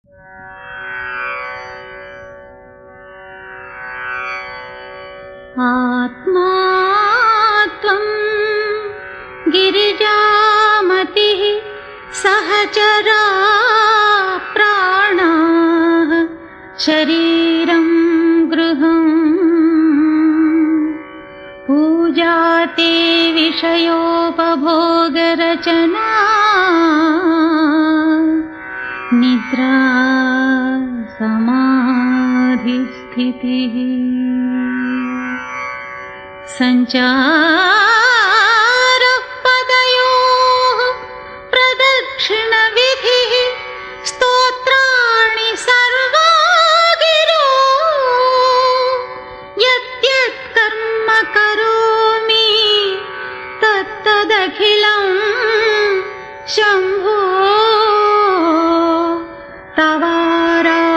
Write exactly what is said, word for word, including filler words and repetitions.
आत्मा त्वं गिरिजामतिः सहचरा प्राणाः शरीरं गृहम् पूजाते विषयोपभोगरचना निद्रा समाधिस्थितिः सञ्चारपदयोः प्रदक्षिणविधिः स्तोत्राणि सर्वा गिरो यद्यत् कर्म करोमि तत्तदखिलं शम्भो तवारा